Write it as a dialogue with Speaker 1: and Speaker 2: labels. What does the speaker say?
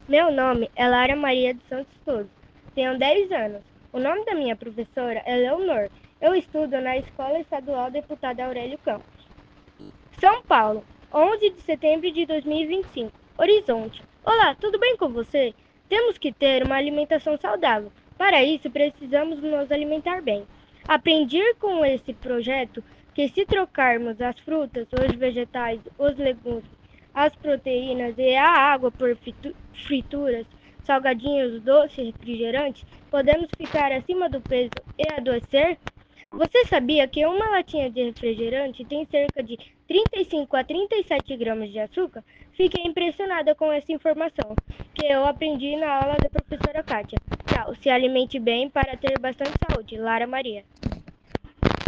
Speaker 1: Meu nome é Lara Maria dos Santos Souza. Tenho 10 anos. O nome da minha professora é Leonor. Eu estudo na Escola Estadual Deputada Aurélio Campos. São Paulo, 11 de setembro de 2025. Horizonte. Olá, tudo bem com você? Temos que ter uma alimentação saudável. Para isso, precisamos nos alimentar bem. Aprendi com esse projeto que se trocarmos as frutas, os vegetais, os legumes, as proteínas e a água por frituras, salgadinhos, doces, refrigerantes, podemos ficar acima do peso e adoecer? Você sabia que uma latinha de refrigerante tem cerca de 35 a 37 gramas de açúcar? Fiquei impressionada com essa informação, que eu aprendi na aula da professora Kátia. Tchau, se alimente bem para ter bastante saúde. Lara Maria.